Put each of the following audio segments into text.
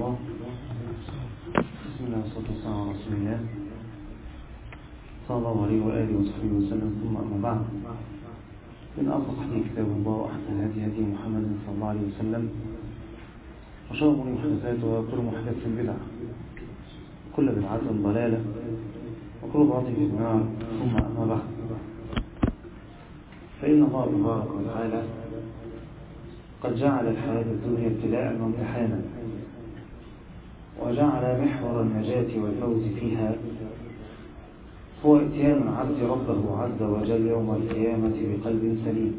الله. بسم الله والصلاة والسلام على رسول الله صلى الله عليه وآله وصحبه وسلم. ثم أما بعد، من أصدق حديث كتاب الله وأحسن هدي محمد صلى الله عليه وسلم، وشر الأمور محدثاتها وكل محدث بدعة، كل بدعة ضلالة، وكل ضلالة في النار. ثم أما بعد، فإن الله تبارك وتعالى قد جعل الحياة الدنيا ابتلاء وامتحانا، وجعل محور النجاة والفوز فيها هو اتيان العبد ربه عز وجل يوم القيامة بقلب سليم.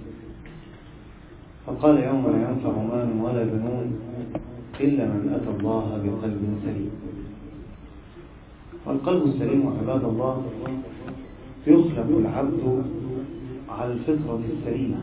فقال: يوم لا ينفع مال ولا بنون إلا من أتى الله بقلب سليم. والقلب السليم عباد الله يخلق العبد على الفطرة السليمة،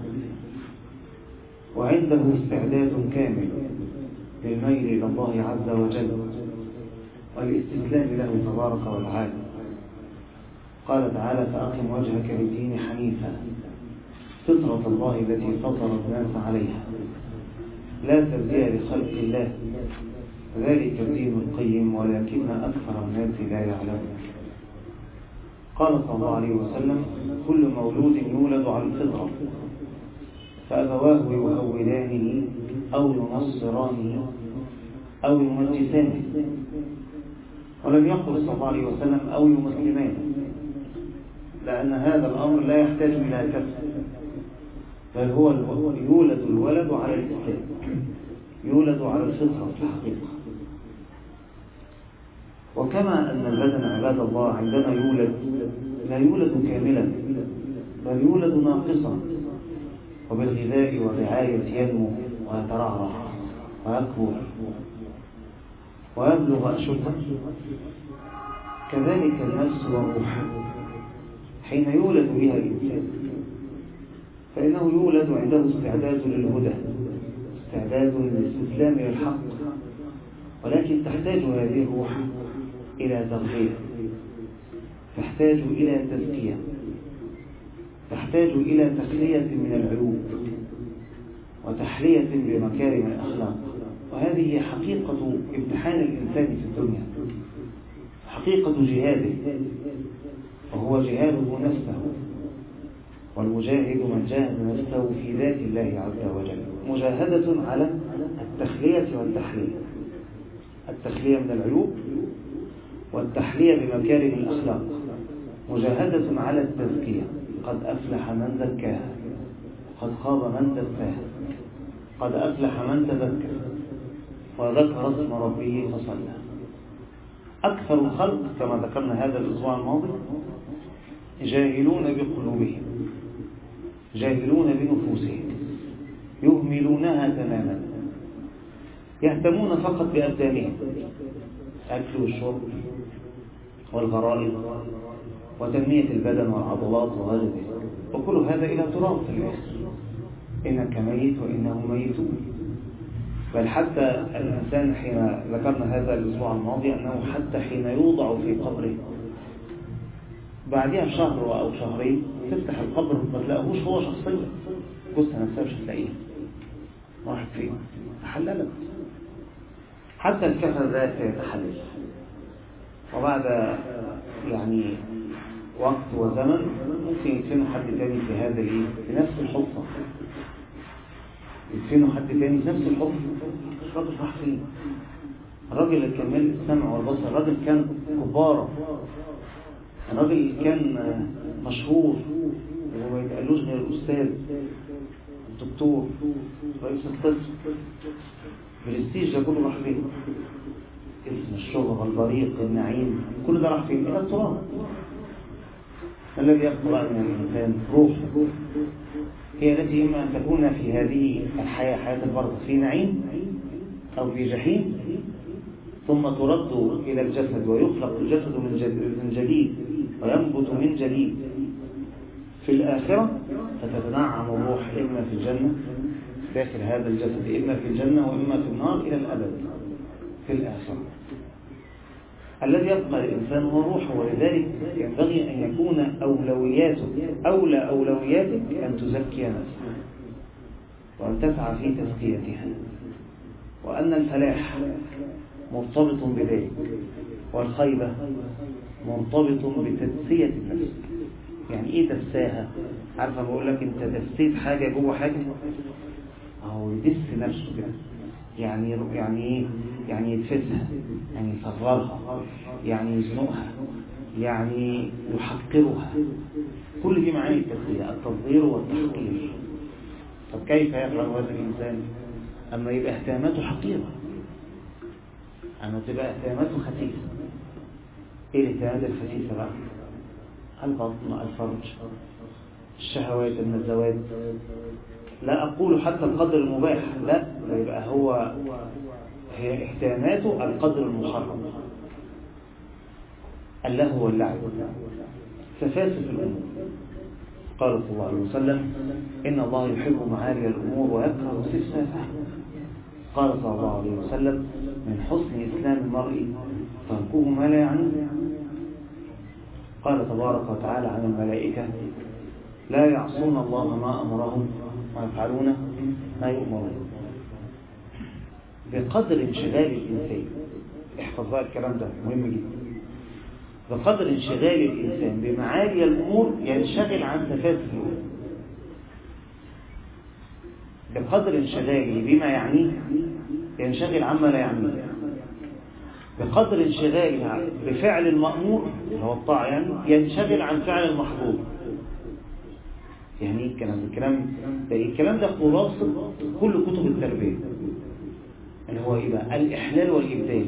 وعنده استعداد كامل للميل إلى الله عز وجل والاستسلام له تبارك وتعالى. قال تعالى: فأقم وجهك للدين حنيفا فطرة الله التي فطر الناس عليها لا تبديل لخلق الله ذلك الدين القيم ولكن أكثر الناس لا يعلمون. قال صلى الله عليه وسلم: كل مولود يولد على الفطرة فأبواه يهودانه أو ينصرانه أو يمجسانه. ولم يقل صلى الله عليه وسلم أو يمسلمانه، لأن هذا الأمر لا يحتاج إلى كسب، بل هو يولد الولد على الإسلام، يولد على الفطرة في الحقيقة. وكما أن البدن عباد الله عندما يولد لا يولد كاملا، بل يولد ناقصا، وبالغذاء والرعاية ينمو ويترعرع ويكبر ويبلغ أشده. كذلك النفس والروح حين يولد بها الإنسان فإنه يولد عنده استعداد للهدى، استعداد للاستسلام للحق، ولكن تحتاج هذه الروح إلى تغذية، تحتاج إلى تزكية، تحتاج إلى تخلية من العيوب وتحلية بمكارم الأخلاق. وهذه حقيقة امتحان الإنسان في الدنيا، حقيقة جهاده، وهو جهاده نفسه. والمجاهد من جاهد نفسه في ذات الله عز وجل، مجاهدة على التخلية والتحلية، التخلية من العيوب والتحلية بمكارم الأخلاق، مجاهدة على التزكية. قد أفلح من زكاها، قد خاب من دساها، قد أفلح من تزكى وذكر اسم ربه فصلى. أكثر الخلق كما ذكرنا هذا الأسبوع الماضي جاهلون بقلوبهم، جاهلون بنفوسهم، يهملونها تماما، يهتمون فقط بأبدانهم، الأكل والشرب والغرائز وتنمية البدن والعضلات وغير ذلك، وكل هذا إلى تراب في الآخر. إنك ميت وإنه ميتون. بل حتى الإنسان حين ذكرنا هذا الأسبوع الماضي أنه حتى حين يوضع في قبره بعدها شهر أو شهرين تفتح القبر ما تلاقوش هو شخصيا، جثة نفسها مش هتلاقيها، راحت فين؟ تحللت. حتى الكفن ذات يتحلل، وبعد وقت وزمن ممكن يدفنوا حد تاني في هذا في نفس الحفرة، يدفنوا حد تاني في نفس الحفرة. الراجل راح فين؟ الراجل اللي كان مالك السمع والبصر، الراجل كان كبارة، الراجل كان مشهور وما يتقالوش غير الأستاذ، الدكتور، رئيس القسم، برستيج ده كله راح فين؟ اسم، الشهرة، البريق، النعيم، كل ده راح فين؟ إلى التراب. الذي يبقى من الإنسان روحه هي التي إما أن تكون في هذه الحياة، حياة البرزخ، في نعيم أو في جحيم، ثم ترد إلى الجسد ويخلق الجسد من جديد وينبت من جديد في الآخرة، فتتنعم الروح إما في الجنة داخل هذا الجسد، إما في الجنة وإما في النار إلى الأبد في الآخرة. الذي يبقى الإنسان هو روحه، ولذلك ينبغي أن يكون أولى أولوياتك أن تزكي نفسك وأن تسعى في تزكيتها. وأن الفلاح مرتبط بذلك، والخيبة مرتبط بتدسية النفس. يعني إيه دساها؟ عارفة بقول لك أنت دسيت حاجة جوه حاجة، أو يدس نفسه كده، يعني إيه؟ يعني يدفسها، يعني يصغرها، يعني يزنقها، يعني يحقرها. كل دي معاني التدسية، التصغير والتحقير. طب كيف يفعل هذا الإنسان أما يبقى اهتماماته حقيرة، أما تبقى اهتماماته خسيسة؟ إيه الاهتمامات الخسيسة بقى؟ البطن، الفرج، الشهوات، النزوات. لا أقول حتى القدر المباح، لا، يبقى هي اهتماماته القدر المحرم، اللهو واللعب، سفاسف الأمور. قال صلى الله عليه وسلم: إن الله يحب معالي الأمور ويكره سفسافها. قال صلى الله عليه وسلم: من حسن إسلام المرء تركه ما لا يعنيه. قال تبارك وتعالى عن الملائكة: لا يعصون الله ما أمرهم ويفعلون ما يؤمرون. بقدر انشغال الإنسان، احفظ بقى الكلام ده مهم جدا، بقدر انشغال الإنسان بمعالي الأمور ينشغل عن سفاسف الأمور. بقدر انشغاله بما يعنيه ينشغل عما لا يعنيه. بقدر انشغاله بفعل المأمور اللي هو الطاعة، يعني ينشغل عن فعل المحظور. يعني ايه الكلام ده خلاصة كل كتب التربية، اللي هو ايه بقى؟ الإحلال والإبدال.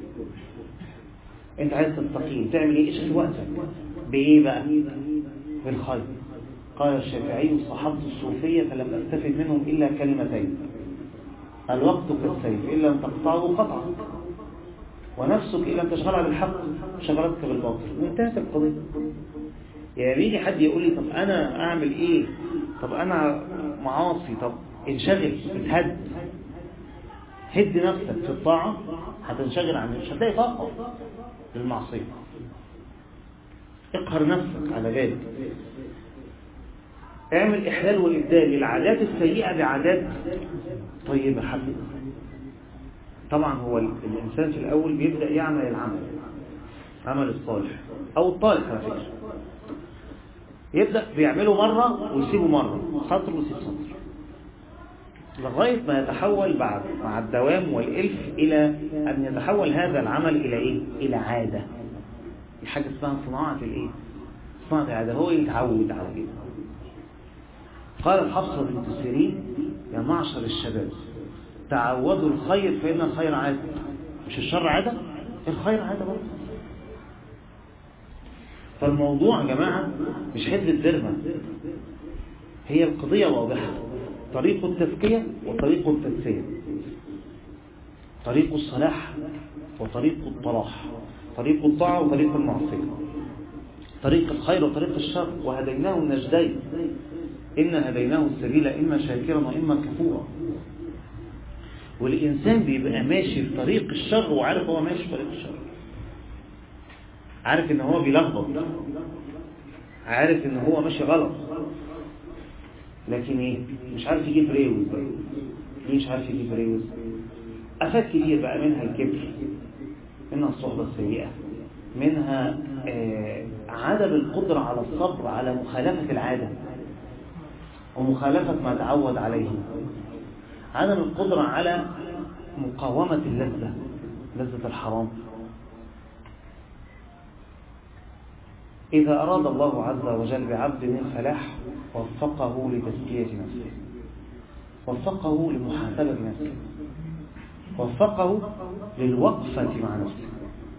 انت عايز تستقيم تعمل ايه؟ اشغل وقتك بايه بقى؟ بالخير. قال الشافعي: صحبت الصوفية فلم استفد منهم إلا كلمتين: الوقت كالسيف إن لم تقطعه قطعه، ونفسك إن لم تشغلها بالحق شغلتك بالباطل. وانتهت القضية. يعني يجي حد يقول لي: طب أنا أعمل إيه؟ طب أنا معاصي. طب انشغل، اتهد، هد نفسك في الطاعة، هتنشغل عنه، مش هتلاقي طاقة للمعصية. اقهر نفسك على ذلك. اعمل إحلال وإبدال للعادات السيئة بعادات طيبة حسنة. طبعا هو الإنسان في الأول بيبدأ يعمل العمل الصالح أو الطالح على فكرة، يبدأ بيعمله مرة ويسيبه مرة، سطر ويسيب سطر، لغاية ما يتحول بعد مع الدوام والإلف إلى أن يتحول هذا العمل إلى إيه؟ إلى عادة. حاجة اسمها صناعة الإيه؟ صناعة العادة. هو يتعود على كده. قال الحفصة بنت سيرين: يا معشر الشباب تعودوا الخير فإن الخير عادة. مش الشر عادة؟ الخير عادة برضه. فالموضوع يا جماعة مش حدة درمة، هي القضية واضحة. طريق التزكية وطريق التدسية، طريق الصلاح وطريق الطلاح، طريق الطاعة وطريق المعصية، طريق الخير وطريق الشر. وهديناه النجدين إن هديناه السبيل إما شاكرا وإما كفورا. والإنسان بيبقى ماشي في طريق الشر وعارف هو ماشي في طريق الشر، عارف إن هو بيلخبط، عارف إن هو ماشي غلط، لكن إيه؟ مش عارف يجيب ريوز. ليه مش عارف يجيب ريوز؟ آفات كتير بقى، منها الكبر، منها الصحبة السيئة، منها عدم القدرة على الصبر على مخالفة العادة ومخالفة ما تعود عليه، عدم القدرة على مقاومة اللذة، لذة الحرام. إذا أراد الله عز وجل بعبد الفلاح وفقه لتزكية نفسه، وفقه لمحاسبة نفسه، وفقه للوقفة مع نفسه.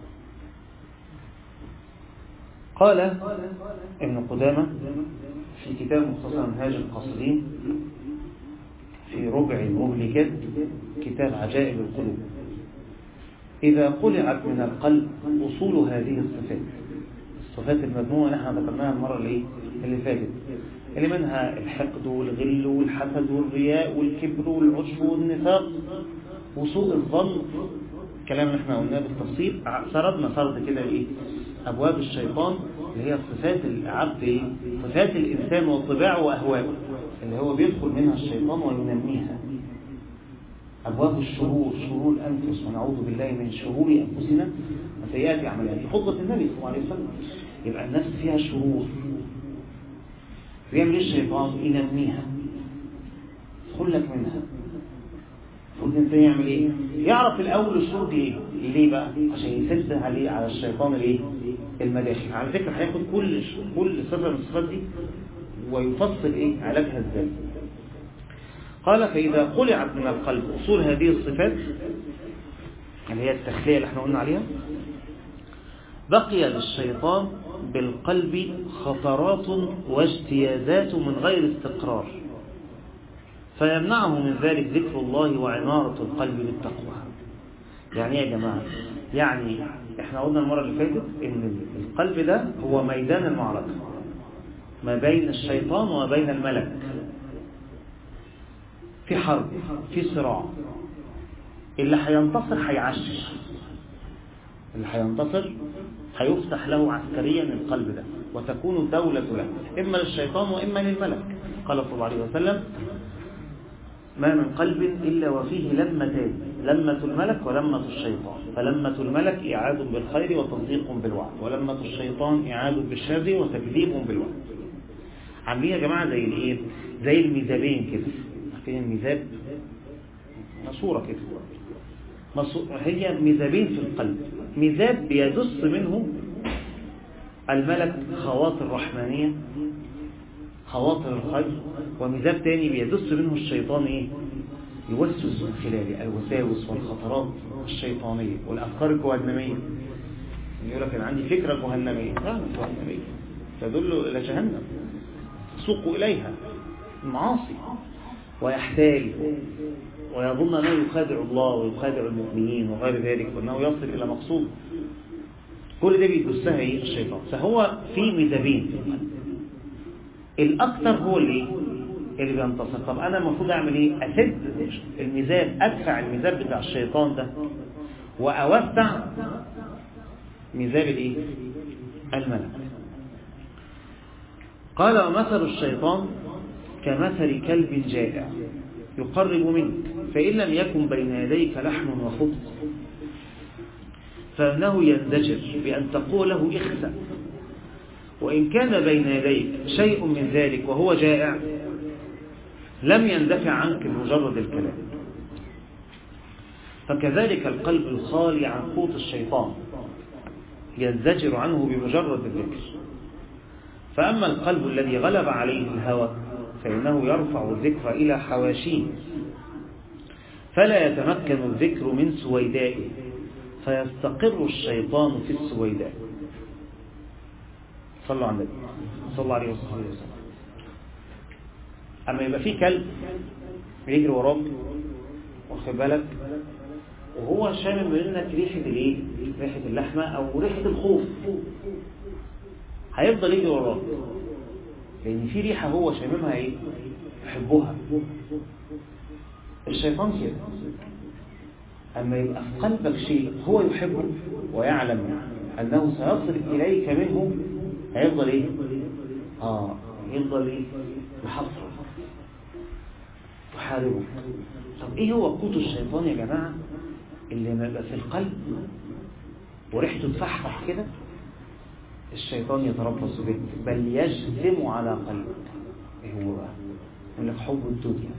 قال ابن قدامة في كتاب مختصر منهاج القاصدين في ربع المهلكات، كتاب عجائب القلوب: إذا قلعت من القلب أصول هذه الصفات المذمومة اللي احنا ذكرناها المرة اللي فاتت، اللي منها الحقد والغل والحسد والرياء والكبر والعجب والنفاق وسوء الظن، الكلام اللي احنا قلناه بالتفصيل. سردنا سرد كده أبواب الشيطان اللي هي صفات العبد، صفات الإنسان وطباعه وأهواءه اللي هو بيدخل منها الشيطان وينميها. أبواب الشرور، شرور الأنفس، ونعوذ بالله من شرور أنفسنا وسيئات أعمالنا. دي خطبة النبي صلى الله عليه وسلم. يبقى النفس فيها شرور، بيعمل الشيطان ينميها، يدخل لك منها. الإنسان يعمل إيه؟ يعرف الأول الشرور دي إيه؟ ليه بقى؟ عشان يسد على الشيطان الإيه؟ المداخل. على فكرة هياخد كل صفة من الصفات دي ويفصل إيه؟ علاجها إزاي. قال فإذا قلعت من القلب أصول هذه الصفات اللي هي التخلية اللي احنا قلنا عليها، بقي للشيطان بالقلب خطرات واجتيازات من غير استقرار، فيمنعه من ذلك ذكر الله وعمارة القلب بالتقوى. يعني ايه يا جماعة؟ يعني احنا قلنا المرة اللي فاتت ان القلب ده هو ميدان المعركة ما بين الشيطان وما بين الملك، في حرب، في صراع. اللي هينتصر هيعشش، اللي هينتصر هيفتح له عسكريا القلب ده وتكون الدولة له، إما للشيطان وإما للملك. قال صلى الله عليه وسلم: ما من قلب إلا وفيه لمتان، لمة الملك ولمة الشيطان، فلمة الملك إعاد بالخير وتصديق بالوعد، ولمة الشيطان إعاد بالشر وتكذيب بالوعد. عاملين يا جماعة زي الإيه؟ زي الميزابين كده. عارفين الميزاب؟ مصورة كده، هي ميزابين في القلب. ميزاب بيدس منه الملك خواطر رحمانية، خواطر الخير، وميزاب تاني بيدس منه الشيطان ايه؟ يوسوس من خلاله الوساوس والخطرات الشيطانية والأفكار الجهنمية. يقول لك أنا عندي فكرة جهنمية، لا مش جهنمية، تدل إلى جهنم تسوق إليها المعاصي، ويحتال ويظن أنه يخادع الله ويخادع المؤمنين وغير ذلك، وأنه يصل إلى مقصود. كل ده بيدسها ايه؟ الشيطان. فهو في ميزابين، الأكثر هو اللي بينتصر. طب أنا المفروض أعمل إيه؟ أسد الميزاب، أدفع الميزاب بتاع الشيطان ده وأوسع ميزاب الإيه؟ الملك. قال: ومثل الشيطان كمثل كلب جائع يقرب منك، فإن لم يكن بين يديك لحم وخبز فإنه ينزجر بأن تقول له اخسأ، وإن كان بين يديك شيء من ذلك وهو جائع لم يندفع عنك بمجرد الكلام. فكذلك القلب الخالي عن قوت الشيطان ينزجر عنه بمجرد الذكر. فأما القلب الذي غلب عليه الهوى فإنه يرفع الذكر إلى حواشيه، فلا يتمكن الذكر من سويدائه، فيستقر الشيطان في السويداء. صلوا على النبي صلى الله عليه وسلم. أما يبقى في كلب بيجري وراك، واخد بالك، وهو شامم منك ريحة الايه؟ ريحة اللحمة أو ريحة الخوف، هيفضل يجري وراك لأن في ريحة هو شاممها ايه؟ يحبها. الشيطان كده، أما يبقى في قلبك شيء هو يحبه ويعلم أنه سيصل إليك منه، هيفضل ايه؟ يفضل ايه؟ محصر يحاربه. طب ايه هو قوت الشيطان يا جماعة؟ اللي ما يبقى في القلب وريحته تفحفح كده الشيطان يتربص بك، بل يجزم على قلبك. ايه هو بقى؟ يقول لك حب الدنيا.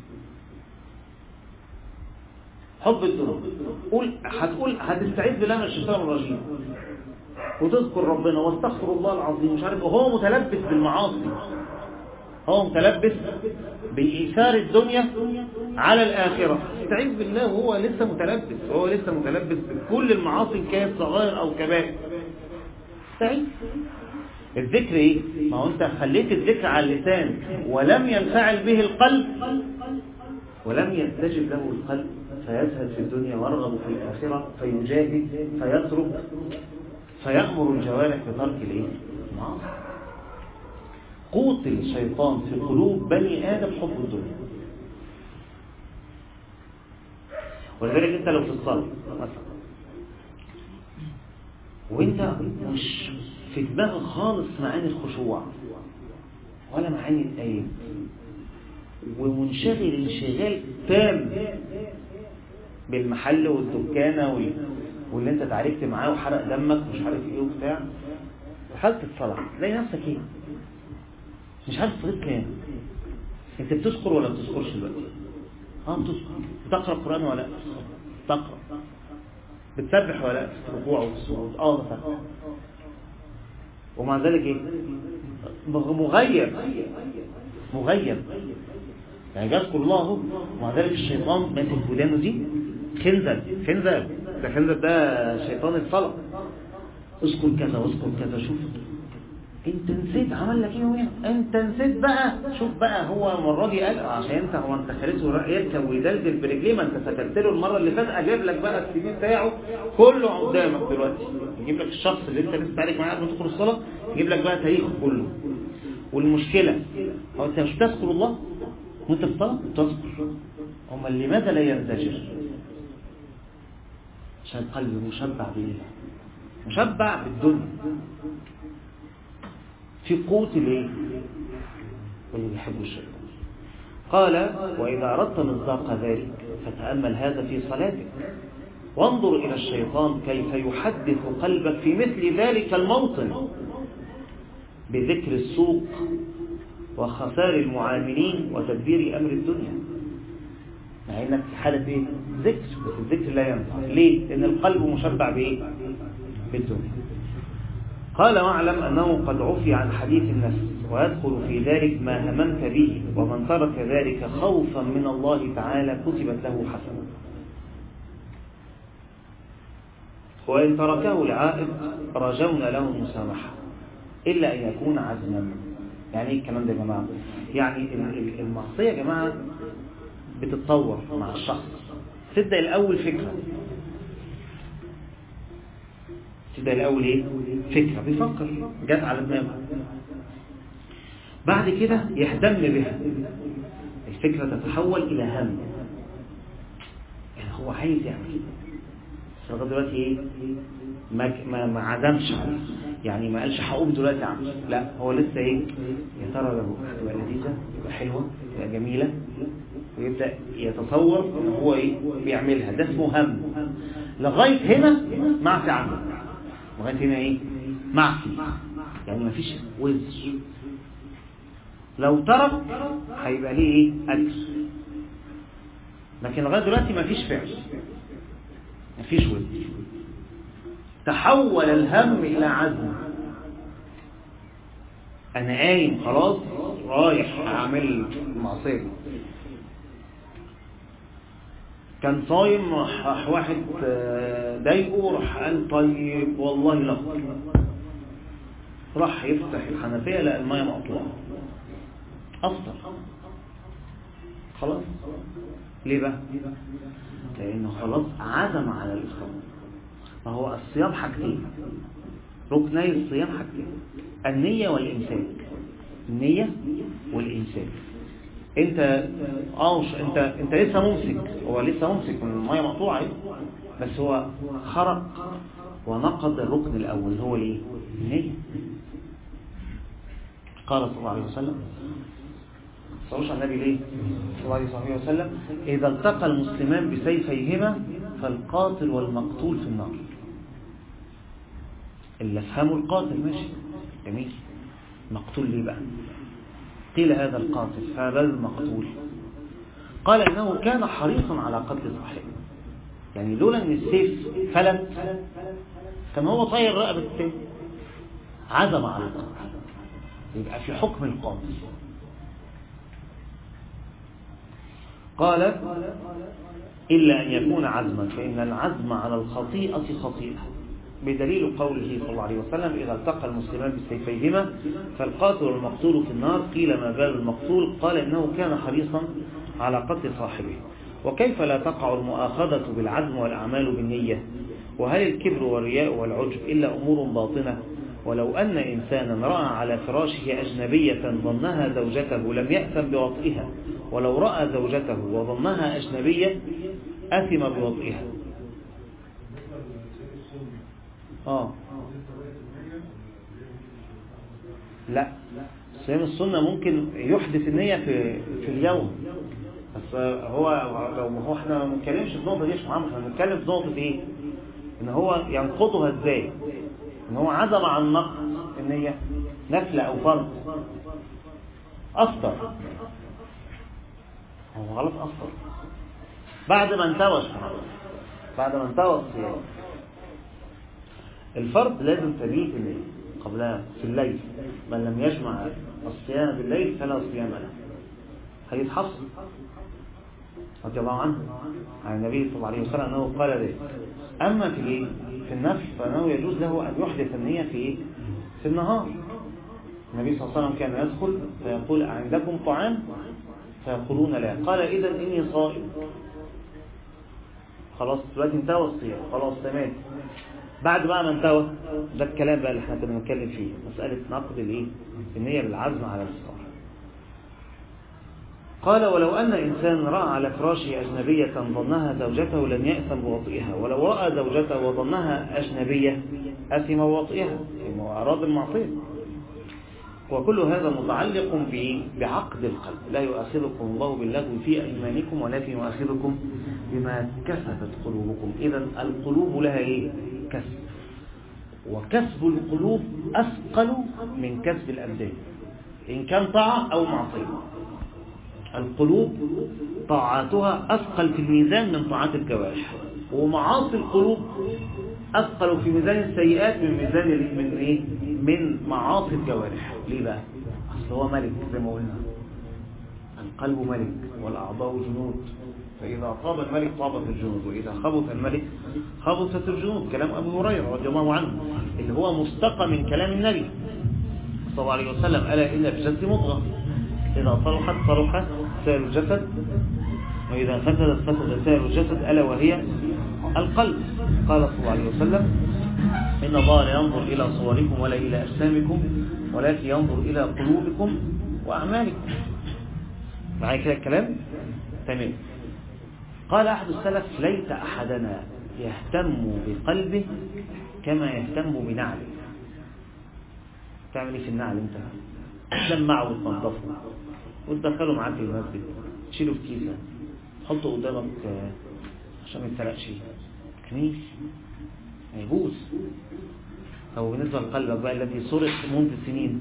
حب الدنيا، هتستعيذ بالله من الشيطان الرجيم وتذكر ربنا واستغفر الله العظيم مش عارف، وهو متلبس بالمعاصي، هو متلبس بإيثار الدنيا على الآخرة. استعيذ بالله وهو لسه متلبس بكل المعاصي كانت صغائر أو كبائر. استعيذ. الذكر ايه؟ ما هو انت خليت الذكر على اللسان ولم ينفعل به القلب ولم يستجب له القلب، فيزهد في الدنيا ويرغب في الآخرة، فيجاهد، فيترك، فيأمر الجوارح بترك الايه؟ المعاصي. قوت الشيطان في قلوب بني آدم حب الدنيا. ولذلك انت لو في الصلاة مثلا وانت مش في دماغك خالص معاني الخشوع ولا معاني الآيات، ومنشغل انشغال تام بالمحل والدكانة واللي انت تعاركت معاه وحرق دمك ومش عارف ايه وبتاع، دخلت الصلاة تلاقي نفسك ايه؟ مش عارف تصلي كام. انت بتذكر ولا بتذكرش دلوقتي؟ بتذكر. بتقرأ القرآن ولا لا؟ تقرأ. بتسبح ولا لا؟ في الركوع والسجود بتسبح. ومع ذلك ايه؟ مغيب يعني بيذكر الله اهو، ومع ذلك الشيطان ماسك ودانه دي خنزر ده شيطان الصلاة. اذكر كذا واذكر كذا. شوف انت نسيت عمل لك ايه وين، انت نسيت بقى. شوف بقى هو المره دي قال عشان انت خليته يركب ويدلدل برجليه، ما انت سكت له المره اللي فاتت. اجيب لك بقى السي في بتاعه كله قدامك دلوقتي، يجيب لك الشخص اللي انت لسه تعارك معاه قبل ما تدخل الصلاه، يجيب لك بقى تاريخه كله. والمشكله هو انت مش بتذكر الله وانت في الصلاه بتذكر، امال لماذا لا ينزجر؟ عشان القلب مشبع بالله، مشبع بالدنيا، في قوت الايه اللي بيحبوا الشيطان. قال واذا اردت مصداق ذلك فتامل هذا في صلاتك، وانظر الى الشيطان كيف يحدث قلبك في مثل ذلك الموطن بذكر السوق وخسار المعاملين وتدبير امر الدنيا. مع انك في حاله ايه؟ ذكر، بس الذكر لا ينفع. ليه؟ لان القلب مشبع بايه؟ بالدنيا. قال واعلم أنه قد عفي عن حديث النفس، ويدخل في ذلك ما هممت به، ومن ترك ذلك خوفا من الله تعالى كتبت له حسنة، وإن تركه لعائد رجونا له المسامحة إلا أن يكون عزما. يعني ايه الكلام ده يا جماعة؟ يعني المعصية يا جماعة بتتطور مع الشخص. تبدأ الأول فكرة، تبدأ الأول ايه؟ فكرة بيفكر جات على دماغه، بعد كده يهتم بها، الفكرة تتحول إلى هم، يعني هو عايز يعمل، بس لغاية دلوقتي ايه؟ ما عزمش عليه، يعني ما قالش هقوم دلوقتي اعمل، لا هو لسه ايه؟ يا ترى لو تبقى لذيذة، تبقى حلوة، تبقى جميلة، ويبدأ يتصور ان هو ايه؟ بيعملها. ده اسمه هم. لغاية هنا معفي عنه، لغاية هنا ايه؟ معفي، يعني ما فيش وزر. لو ترك هيبقى ليه ايه؟ اجر. لكن لغاية دلوقتي ما فيش فعل، ما فيش وزر. تحول الهم الى عزم، انا قايم خلاص رايح اعمل معصية. كان صايم، راح واحد ضايقه، راح قال طيب والله لا، راح يفتح الحنفية لقى المية مقطوعة، أفطر خلاص. ليه بقى؟ لأنه خلاص عزم على الإفطار. فهو الصيام حاجتين، ركني الصيام حاجتين، النية والإمساك. النية والإمساك. انت لسه ممسك، هو لسه ممسك من المية مقطوعة، بس هو خرق ونقض الركن الأول اللي هو الايه؟ النية. قال صلى الله عليه وسلم، صلوش على النبي ليه صلى الله عليه وسلم، إذا التقى المسلمان بسيفيهما فالقاتل والمقتول في النار. اللي فهموا القاتل ماشي جميل، مقتول ليه بقى؟ قيل هذا القاتل، فهذا المقتول. قال إنه كان حريصا على قتل صاحبه، يعني لولا ان السيف فلت كان هو طاير رقبة السيف، عزم على القتل، يبقى في حكم القاتل. قال إلا أن يكون عزما، فإن العزم على الخطيئة خطيئة، بدليل قوله صلى الله عليه وسلم إذا التقى المسلمان بسيفيهما فالقاتل والمقتول في النار. قيل ما بال المقتول؟ قال إنه كان حريصا على قتل صاحبه. وكيف لا تقع المؤاخذة بالعزم والأعمال بالنية؟ وهل الكبر والرياء والعجب إلا أمور باطنة؟ ولو أن إنسانا رأى على فراشه أجنبية ظنها زوجته لم يأثم بوطئها، ولو رأى زوجته وظنها أجنبية أثم بوطئها. لا، صيام السنة ممكن يحدث النية في اليوم، بس هو احنا ما بنتكلمش في النقطة دي يا شيخ محمد، احنا بنتكلم في نقطة ايه؟ ان هو ينقضها ازاي؟ ان هو عزم عن نقض النية نفل او فرض، افطر، هو غلط افطر بعد ما انتوى بعد ما انتوى الصيام. الفرض لازم تبيت النية قبلها في الليل، من لم يجمع الصيام بالليل فلا صيام له، هيتحصل رضي الله عنه عن النبي صلى الله عليه وسلم أنه قال ذلك. أما في النفل فأنه يجوز له أن يحدث النية في النهار. النبي صلى الله عليه وسلم كان يدخل فيقول عندكم طعام؟ فيقولون لا، قال إذن إني صائم، خلاص دلوقتي انتهى الصيام، خلاص تمام. بعد بقى ما انتهى ده الكلام بقى اللي احنا كنا بنتكلم فيه، مسألة نقض النية بالعزم على الإفطار. قال ولو أن إنسان رأى على فراشه أجنبية ظنها زوجته لم يأثم بوطئها، ولو رأى زوجته وظنها أجنبية أثم بوطئها، إنه أراد المعصية. وكل هذا متعلق بعقد القلب، لا يؤاخذكم الله باللغو في أيمانكم ولكن يؤاخذكم بما كسبت قلوبكم. إذن القلوب لها كسب، وكسب القلوب أثقل من كسب الأبدان إن كان طاعة أو معصية. القلوب طاعاتها أثقل في الميزان من طاعات الجوارح، ومعاصي القلوب أثقل في ميزان السيئات من معاصي الجوارح. ليه بقى؟ أصل هو ملك زي ما قلنا، القلب ملك والأعضاء جنود، فإذا طاب الملك طابت الجنود، وإذا خبث الملك خبثت الجنود. كلام أبو هريرة رضي الله عنه اللي هو مستقى من كلام النبي صلى الله عليه وسلم: ألا إن في الجسد مضغة إذا صلحت صلح سائر الجسد، وإذا فسدت فسد سائر الجسد، ألا وهي القلب. قال صلى الله عليه وسلم: إن الله لا ينظر إلى صوركم ولا إلى أجسامكم ولكن ينظر إلى قلوبكم وأعمالكم. معايا كده الكلام؟ تمام. قال أحد السلف: ليت أحدنا يهتم بقلبه كما يهتم بنعله. تعمل إيه في النعل أنت؟ تلمعه وتنظفه وتدخله معاك في المسجد، تشيله في كيسة تحطه قدامك عشان ما يتسرقش، كنيس يبوظ. أو بالنسبة لقلبك بقى الذي سرق منذ سنين،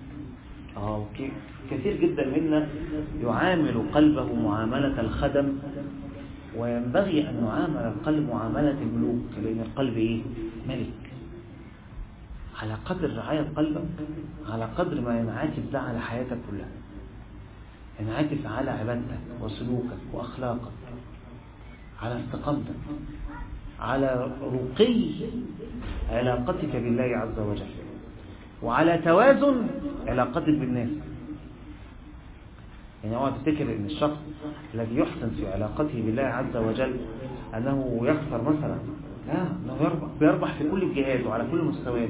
كثير جدا منا يعامل قلبه معاملة الخدم، وينبغي أن نعامل القلب معاملة الملوك، لأن القلب ملك. على قدر رعاية قلبك على قدر ما ينعكس ده على حياتك كلها، ينعكس على عبادتك وسلوكك وأخلاقك، على استقامتك، على رقي علاقتك بالله عز وجل، وعلى توازن علاقتك بالناس. يعني هو تفتكر ان الشخص الذي يحسن في علاقته بالله عز وجل انه يخسر مثلا، لا، انه بيربح في كل الجهات وعلى كل المستويات.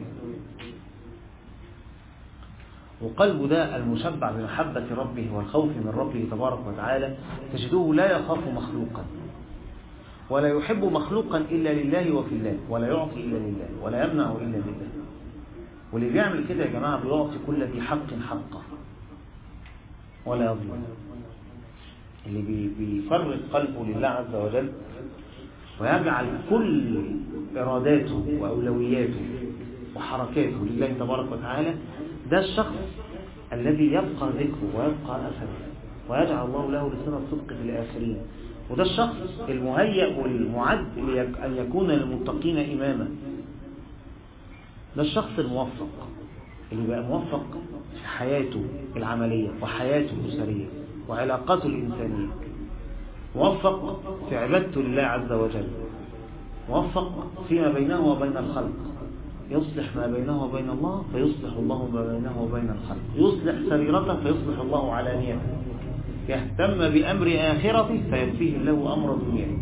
وقلبه ده المشبع بمحبة ربه والخوف من ربه تبارك وتعالى تجده لا يخاف مخلوقا ولا يحب مخلوقا إلا لله وفي الله، ولا يعطي إلا لله ولا يمنع إلا لله. واللي بيعمل كده يا جماعة بيعطي كل ذي حق حقه ولا يظلم. اللي بيفرق قلبه لله عز وجل ويجعل كل إراداته وأولوياته وحركاته لله تبارك وتعالى، ده الشخص الذي يبقى ذكره ويبقى أثره ويجعل الله له لسان الصدق في الآخرين. وده الشخص المهيأ والمعد أن يكون للمتقين إماما. ده الشخص الموفق اللي بقى موفق في حياته العملية وحياته الأسرية وعلاقاته الإنسانية، موفق في عبادته لله عز وجل، موفق فيما بينه وبين الخلق، يصلح ما بينه وبين الله فيصلح الله ما بينه وبين الخلق، يصلح سريرته فيصلح الله علانيته، يهتم بأمر آخرته فيكفيه الله أمر دنياه.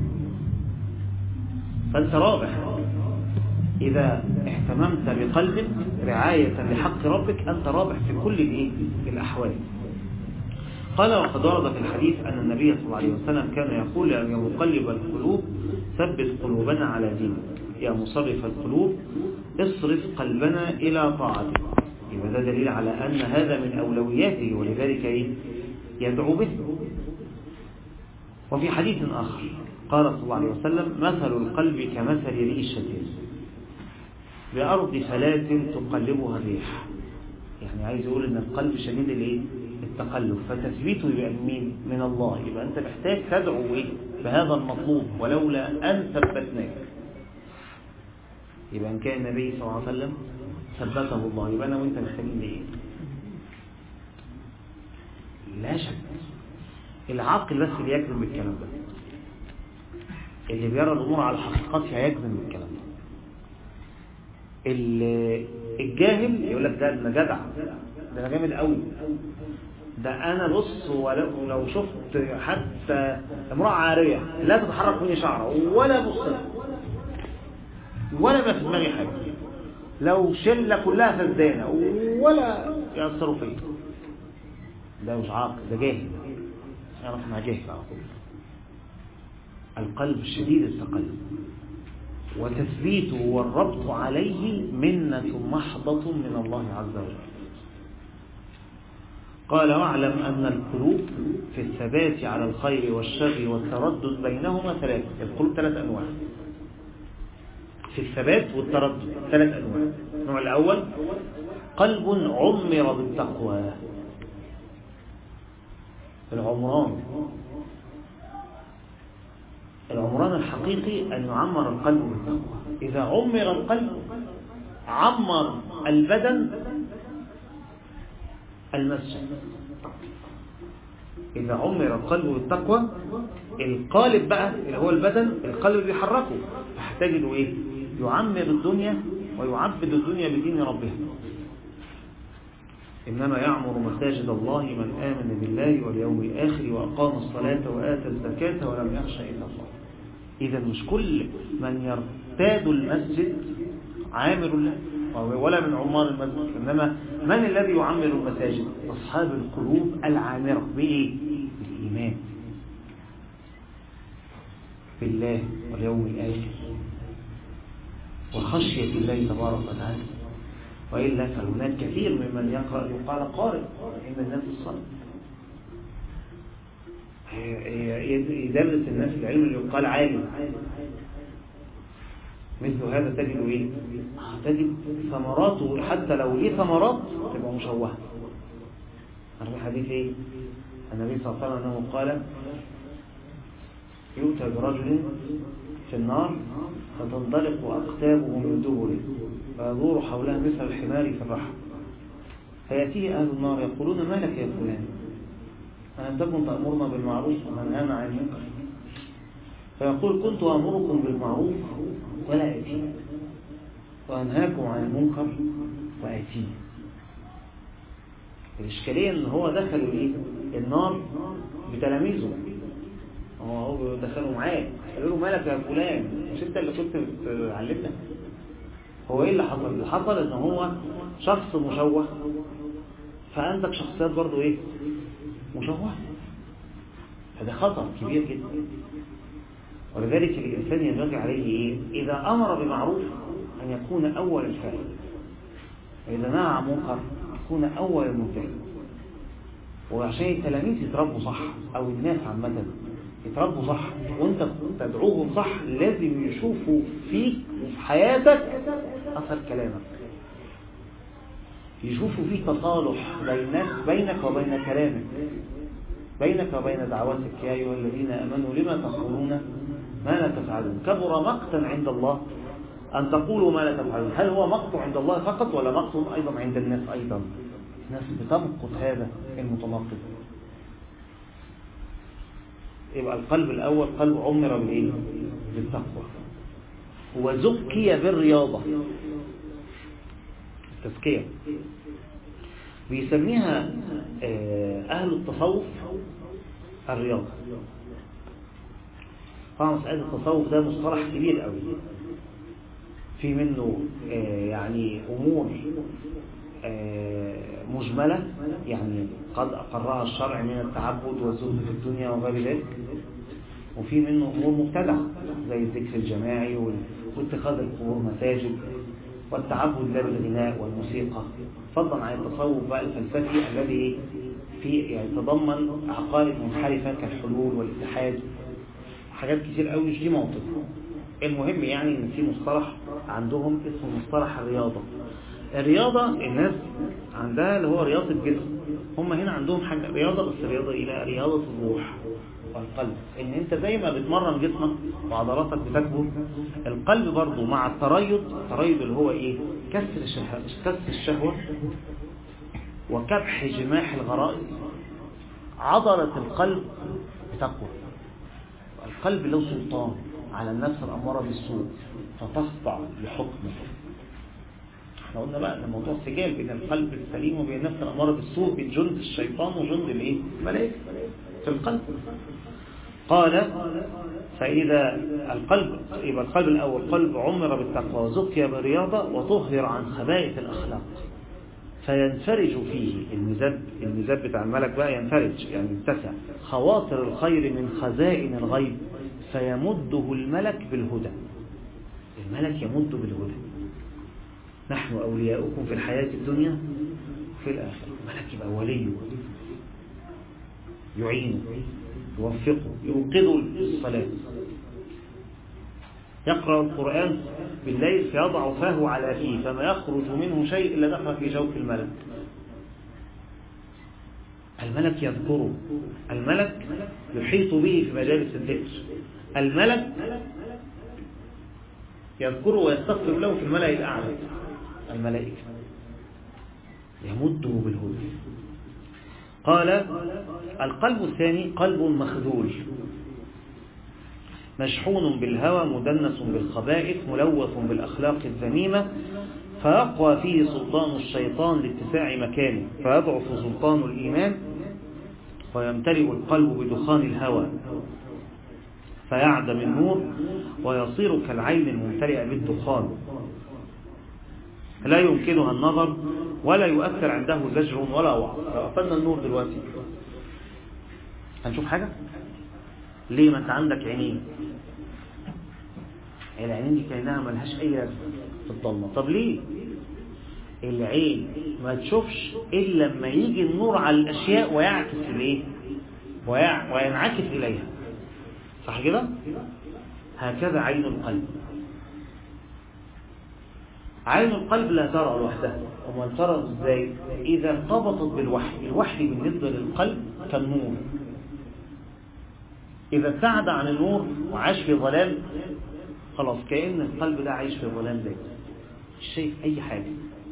فأنت رابح إذا اهتممت بقلبك رعاية لحق ربك، أنت رابح في كل الأحوال. قال: وقد ورد في الحديث أن النبي صلى الله عليه وسلم كان يقول: يا مقلب القلوب ثبت قلوبنا على دينك، يا مصرف القلوب اصرف قلبنا إلى طاعتك. يبقى ده دليل على أن هذا من أولوياته، ولذلك يدعو به. وفي حديث آخر قال صلى الله عليه وسلم: مثل القلب كمثل ريشة بأرض فلاة تقلبها الريح. يعني عايز يقول ان القلب شديد التقلب، فتثبيته يبقى من الله. يبقى انت محتاج تدعو بهذا المطلوب: ولولا ان ثبتناك. يبقى ان كان النبي صلى الله عليه وسلم ثبته الله، يبقى انا وانت محتاجين لا شك. العاقل بس اللي يجزم بالكلام ده، اللي بيرى الامور على حقيقتها يجزم بالكلام ده. الجاهل يقول لك: ده انا جدع، ده انا جامد قوي، ده انا بص ولو شفت حتى امرأة عارية لا تتحرك مني شعره ولا بص ولا ما في دماغي حاجة، لو شلة كلها فزدانة ولا يأثروا فيه. ده مش عاقل، ده جاهل، يعرف انها جاهل على طول. القلب شديد التقلب، وتثبيته والربط عليه منة محضة من الله عز وجل. قال: واعلم أن القلوب في الثبات على الخير والشر والتردد بينهما ثلاثة. القلوب 3 أنواع في الثبات والتردد، 3 أنواع. النوع الأول: قلب عمر بالتقوى. العمران الحقيقي أن يعمر القلب بالتقوى. إذا عمر القلب عمر البدن المسجد. إذا عمر القلب بالتقوى، القالب بقى اللي هو البدن، القلب بيحركه، فهتجده يعمر الدنيا ويعبد الدنيا بدين ربها. إنما يعمر مساجد الله من آمن بالله واليوم الآخر وأقام الصلاة وآتى الزكاة ولم يخش إلا الله. إذا مش كل من يرتاد المسجد عامر له ولا من عمار المسجد، إنما من الذي يعمر المساجد؟ أصحاب القلوب العامرة بالإيمان بالله واليوم الآخر وخشية الله تبارك وتعالى. وإلا فهناك كثير ممن يقال قارئ إن الناس الصلاة يدرس الناس العلم اللي يقال عالم. مثل هذا تجد تجد ثمراته، حتى لو ليه ثمرات تبقى مشوهة. عارف الحديث النبي صلى الله عليه وسلم أنه قال: يؤتى برجل في النار فتنطلق أقتابه من دبره فيدور حولها مثل الحمار في الرحم، فيأتيه أهل النار يقولون: ما لك يا فلان؟ ألم تكن تأمرنا بالمعروف وننهانا عن المنكر؟ فيقول: كنت أمركم بالمعروف ولا آتيه، وأنهاكم عن المنكر وآتيه. الإشكالية إن هو دخل النار بتلاميذه، هو دخلوا معاه، قالوا له: مالك يا فلان؟ مش انت اللي كنت بتعلمنا؟ هو ايه اللي حصل؟ اللي حصل ان هو شخص مشوه، فعندك شخصيات برضو مشوهة، هذا خطر كبير جدا. ولذلك الإنسان ينبغي عليه إذا أمر بمعروف أن يكون أول الفاعل، وإذا نهى عن منكر يكون أول المنتهي. وعشان التلاميذ يتربوا صح، أو الناس عامة يتربوا صح وانت تدعوهم صح، لازم يشوفوا فيك وفي حياتك أثر كلامك، يشوفوا فيك تصالح بينك وبين كلامك، بينك وبين دعوتك. يا أيها الذين آمنوا لما تقولون ما لا تفعلون كبر مقتا عند الله أن تقولوا ما لا تفعلون. هل هو مقت عند الله فقط ولا مقت أيضا عند الناس؟ أيضا الناس بتمقت هذا المتناقض. يبقى القلب الأول قلب عمر بالتقوى، وزكي بالرياضة. التزكية بيسميها أهل التصوف الرياضة. طبعا مسألة التصوف ده مصطلح كبير قوي، في منه يعني أمور مجملة، يعني قد أقرها الشرع من التعبد والزهد في الدنيا وغير ذلك، وفي منه أمور مبتدعة زي الذكر الجماعي واتخاذ القبور مساجد والتعبد لا بالغناء والموسيقى، فضلا عن التصوف بقى الفلسفي الذي في يعني تضمن عقائد منحرفة كالحلول والاتحاد حاجات كتير قوي مش دي موطن. المهم يعني ان في مصطلح عندهم اسمه مصطلح الرياضة. الرياضة الناس عندها اللي هو رياضة الجسم، هم هنا عندهم حاجة رياضة، بس رياضة إلى رياضة الروح والقلب. ان انت زي ما بتمرن جسمك وعضلاتك بتكبر، القلب برضو مع التريض اللي هو ايه؟ كسر الشهوة وكبح جماح الغرائز، عضلة القلب بتقوى. القلب له سلطان على النفس الأمارة بالسوء فتخضع لحكمه. احنا قلنا بقى ان الموضوع سجال بين القلب السليم وبين النفس الأمارة بالسوء، بين جند الشيطان وجند الايه؟ الملائكة في القلب. قال فإذا القلب، يبقى القلب الأول قلب عمر بالتقوى وزكي بالرياضة وطهر عن خبائث الأخلاق، فينفرج فيه الميزاب بتاع الملك بقى، ينفرج يعني يتسع خواطر الخير من خزائن الغيب، فيمده الملك بالهدى. الملك يمد بالهدى. نحن أولياؤكم في الحياة الدنيا وفي الآخرة. الملك يبقى وليه، يعينه، يوفقه، يوقظه الصلاة. يقرأ القرآن بالليل فيضع فاه على فيه، فما يخرج منه شيء إلا دخل في جوف الملك. الملك يذكره، الملك يحيط به في مجالس الذكر، الملك يذكره ويستغفر له في الملأ الأعلى. الملائكة يمده بالهدى. قال القلب الثاني قلب مخذول مشحون بالهوى مدنس بالخبائث ملوث بالأخلاق الذميمة، فيقوى فيه سلطان الشيطان لاتساع مكانه، فيضعف سلطان الإيمان ويمتلئ القلب بدخان الهوى فيعدم النور ويصير كالعين الممتلئة بالدخان، لا يمكنها النظر ولا يؤثر عنده زجر ولا وعظ. قفلنا النور دلوقتي، هنشوف حاجة؟ ليه؟ ما انت عندك عينين، العينين دي كأنها ملهاش أي لازمة في الضلمة. طب ليه؟ العين ما تشوفش إلا لما يجي النور على الأشياء ويعكس إليه وينعكس إليها، صح كده؟ هكذا عين القلب. عين القلب لا ترى لوحدها، وما ترى ازاي؟ إذا ارتبطت بالوحي. الوحي بالنسبة للقلب كالنور، إذا ابتعد عن النور وعاش في ظلام، خلاص كأن القلب ده عايش في ظلام ذاتي، مش شايف أي حاجة.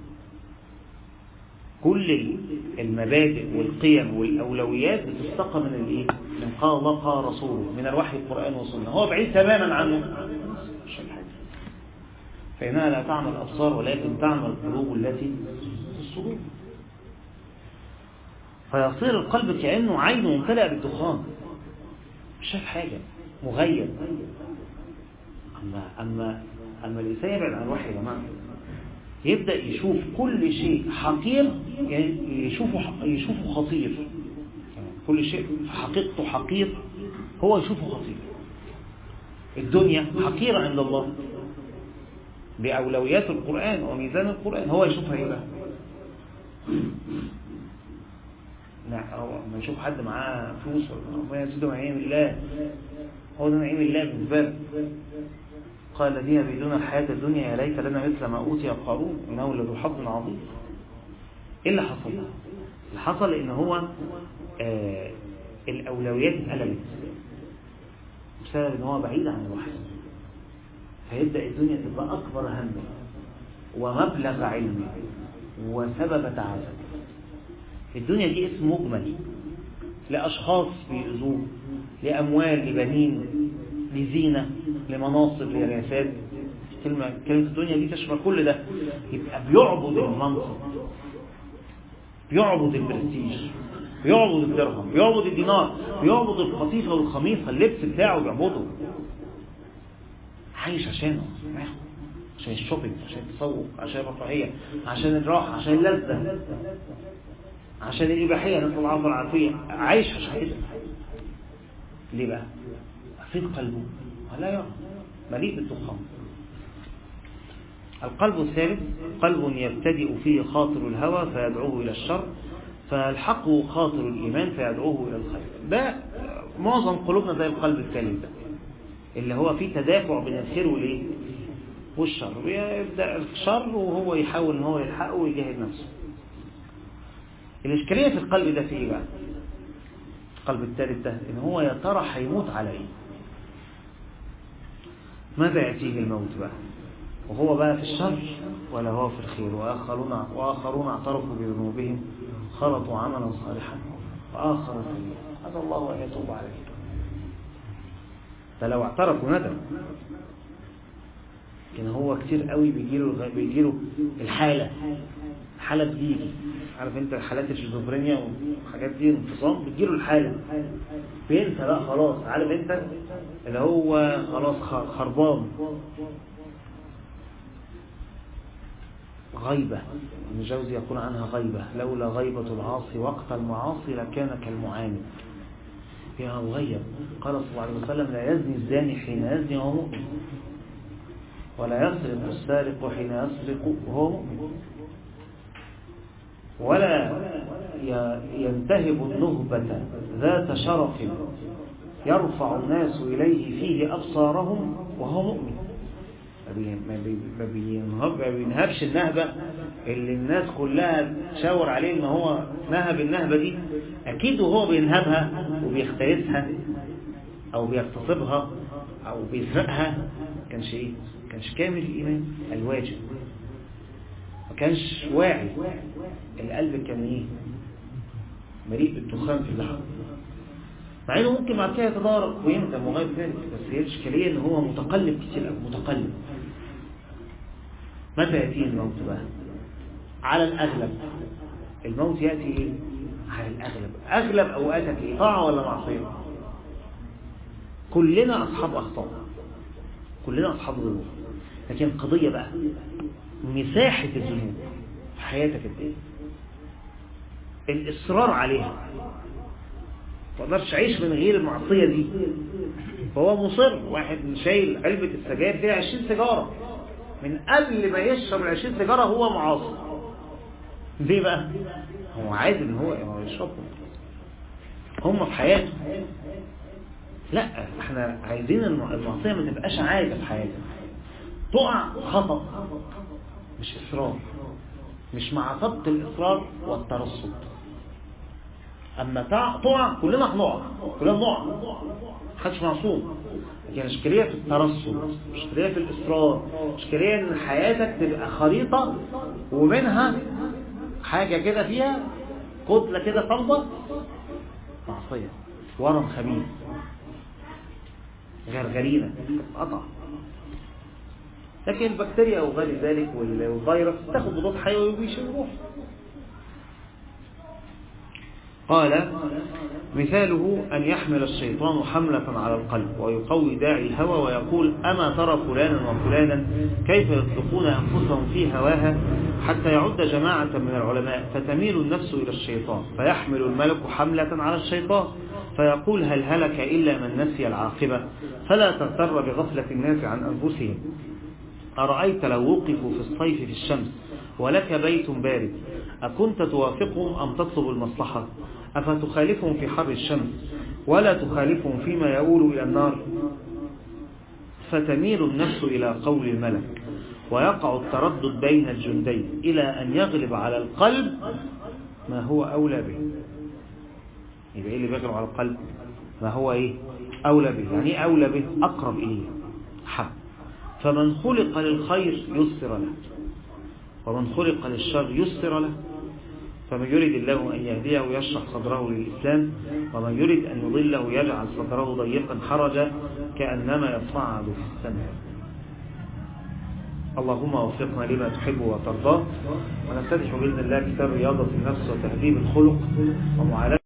كل المبادئ والقيم والأولويات بتستقى من الإيه؟ من قال الله قال رسوله، من الوحي القرآن والسنة. هو بعيد تماما عنه، مش شايف حاجة. فإنها لا تعمل الأبصار ولكن تعمل القلوب التي في الصدور. فيصير القلب كأنه عينه ممتلئة بالدخان، مش شايف حاجة، مغيب. أما الإنسان يبعد عن الوحي يا جماعة، يبدأ يشوف كل شيء حقير، يعني يشوفه خطير. كل شيء في حقيقته حقير هو يشوفه خطير. الدنيا حقيرة عند الله بأولويات القرآن وميزان القرآن، هو يشوفها إيه بقى؟ ما يشوف حد معاه فلوس ولا يزيده نعيم الله، هو ده نعيم الله بالنسبة له. قال الذين يريدون الحياة الدنيا يا ليت لنا مثل ما أوتي قارون إنه لذو حظ عظيم. إيه اللي حصل؟ اللي حصل إن هو الأولويات اتقلبت بسبب إن هو بعيد عن الوحي، فيبدأ الدنيا تبقى أكبر همه ومبلغ علمه وسبب تعاسة. الدنيا دي اسم مجمل لأشخاص بيؤذوه، لأموال، لبنين، لزينة، لمناصب، لرياسات. كلمة الدنيا دي تشمل كل ده. يبقى بيعبد المنصب، بيعبد البرستيج، بيعبد الدرهم، بيعبد الدينار، بيعبد القطيفة والخميصة، اللبس بتاعه بيعبده. عايش عشانه، عشان الشوبينج، عشان التسوق، عشان الرفاهية، عشان الراحة، عشان اللذة، عشان الإباحية، نسأل الله العافية. عايش عشان كده. ليه بقى؟ فين قلبه؟ ولا يرى، مليء بالدخان. القلب الثالث قلب يبتدئ فيه خاطر الهوى فيدعوه إلى الشر، فيلحقه خاطر الإيمان فيدعوه إلى الخير. ده معظم قلوبنا زي القلب الثالث ده، اللي هو فيه تدافع بين الخير والايه والشر، ويبدأ الشر وهو يحاول ان هو يلحقه ويجاهد نفسه. الإشكالية في القلب ده في ايه بقى؟ القلب الثالث ده ان هو يا ترى هيموت على ايه؟ ماذا يأتيه الموت بقى؟ وهو بقى في الشر ولا هو في الخير؟ وآخرون اعترفوا بذنوبهم خلطوا عملا صالحا وآخر سيئا هذا الله أن يتوب عليه. فلو اعترفوا ندم، لكن هو كتير قوي بيجيله الحالة بتيجي، عارف انت الحالات الشيزوفرينيا والحاجات دي انفصام، بتجيله الحالة بينسى بقى خلاص، عارف انت اللي هو خلاص خربان. غيبة ابن جوزي يقول عنها غيبة، لولا غيبة العاصي وقت المعاصي لكان كالمعاند. فيها غيب. قال صلى الله عليه وسلم لا يزني الزاني حين يزني وهو مؤمن، ولا يسرق السارق حين يسرق وهو مؤمن، ولا ينتهب النهبة ذات شرف يرفع الناس إليه فيه أبصارهم وهو مؤمن. ما بينهبش النهبة اللي الناس كلها تشاور عليه ان هو نهب النهبة دي، اكيد وهو بينهبها وبيختلسها او بيغتصبها او بيسرقها كانش كامل الايمان الواجب، ما كانش واعي. القلب كان ايه؟ مليء بالدخان في اللحم، مع انه ممكن بعد كده يتدارك ويندم وغير ذلك، بس هي الاشكاليه ان هو متقلب كتير قوي، متقلب. متى ياتي الموت بقى؟ على الاغلب الموت ياتي ايه؟ على الاغلب. اغلب اوقاتك ايه؟ طاعه ولا معصيه؟ كلنا اصحاب اخطاء، كلنا اصحاب ذنوب، لكن القضيه بقى مساحه الذنوب في حياتك قد ايه؟ الاصرار عليها، ما تقدرش تعيش من غير المعصيه دي. فهو مصر، واحد شايل علبه السجاير فيها 20 سيجاره، من قبل ما يشرب 20 سيجاره هو معاصي. ليه بقى؟ هو عايز ان هو يشربهم هم في حياته. لا، احنا عايزين المعصيه ما تبقاش عاده في حياتنا. تقع خطأ مش اصرار، مش مع ضبط الاصرار والترصد. اما تقع كلنا هنقع، كلنا بنقع، محدش معصوم. لكن الاشكاليه في الترصد، الاشكاليه في الاصرار، الاشكاليه ان حياتك تبقى خريطه ومنها حاجه كده فيها كتله كده صلبه معصيه، ورم خبيث، غرغرينه قطع. لكن البكتيريا وغير ذلك والفيروس تاخد مضاد حيوي وبيشوف. قال مثاله أن يحمل الشيطان حملة على القلب ويقوي داعي الهوى ويقول أما ترى فلانا وفلانا كيف يطلقون أنفسهم في هواها، حتى يعد جماعة من العلماء فتميل النفس إلى الشيطان فيحمل الملك حملة على الشيطان فيقول هل هلك إلا من نسي العاقبة، فلا تغتر بغفلة الناس عن أنفسهم. أرأيت لو وقفوا في الصيف في الشمس ولك بيت بارد أكنت توافقهم أم تطلب المصلحة؟ أفتخالفهم في حر الشمس ولا تخالفهم فيما يؤول إلى النار؟ فتميل النفس إلى قول الملك ويقع التردد بين الجندين إلى أن يغلب على القلب ما هو أولى به. يبقى إيه اللي بيغلب على القلب؟ ما هو إيه؟ أولى به. يعني إيه أولى به؟ أقرب إليه، حب. فمن خلق للخير يسر له، ومن خلق للشر يسر له. فمن يريد الله أن يهديه يشرح صدره للإسلام، ومن يريد أن يضله يجعل صدره ضيقا حرجا كأنما يصعد في السماء. اللهم وفقنا لما تحب وترضاه، ونفتتح بإذن الله كتاب رياضة النفس وتهذيب الخلق ومعالجة